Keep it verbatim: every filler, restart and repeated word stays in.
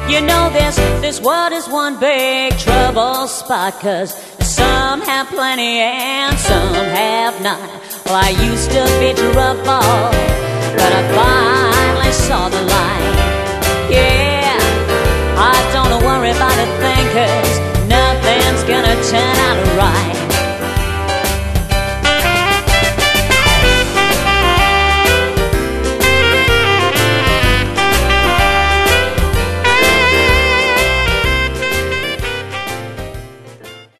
You know this, this world is one big trouble spot, 'cause some have plenty and some have not. Well, I used to be trouble, but I finally saw the light. Yeah, I don't worry about a thing, 'cause nothing's gonna turn